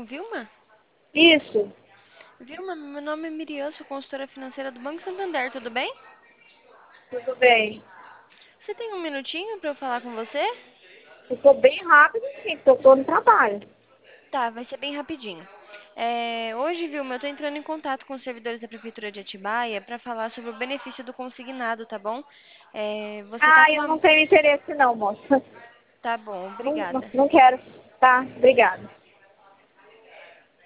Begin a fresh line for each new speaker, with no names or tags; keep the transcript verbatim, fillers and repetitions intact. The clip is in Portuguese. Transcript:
com Vilma?
Isso,
Vilma, meu nome é Miriam, sou consultora financeira do Banco Santander, tudo bem?
tudo bem.
Você tem um minutinho para eu falar com você?
Eu tô bem rápido, sim, porque eu tô no trabalho.
Tá, vai ser bem rapidinho. É, hoje, Vilma, eu tô entrando em contato com os servidores da Prefeitura de Atibaia para falar sobre o benefício do consignado, tá bom? É, você tá
Ah,
com
eu
uma...
não tenho interesse não, moça.
Tá bom,
Não, não,
obrigada.
não quero. Tá, obrigada.